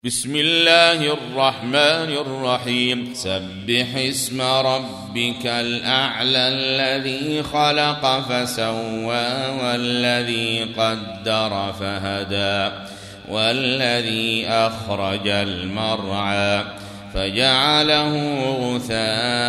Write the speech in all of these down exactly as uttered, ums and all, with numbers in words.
بسم الله الرحمن الرحيم سبح اسم ربك الأعلى الذي خلق فسوى والذي قدر فهدى والذي أخرج المرعى فجعله غثاء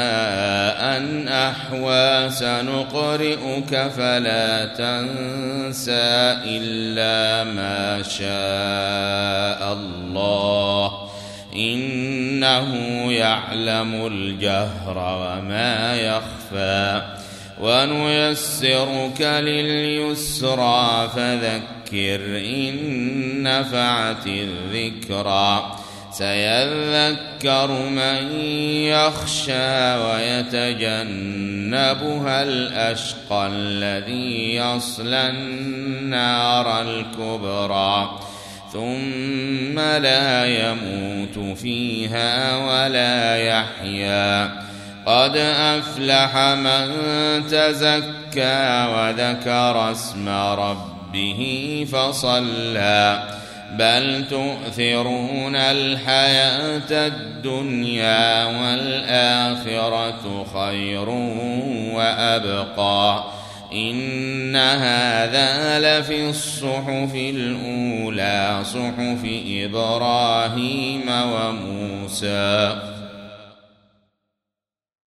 أحوى سنقرئك فلا تنسى إلا ما شاء الله إنه يعلم الجهر وما يخفى ونيسرك لليسرى فذكر إن نفعت الذكرى سيذكر من يخشى ويتجنبها الأشقى الذي يصلى النار الكبرى ثم لا يموت فيها ولا يحيا قد أفلح من تزكى وذكر اسم ربه فصلى بل تؤثرون الحياة الدنيا والآخرة خير وأبقى إن هذا لفي الصحف الأولى صحف إبراهيم وموسى.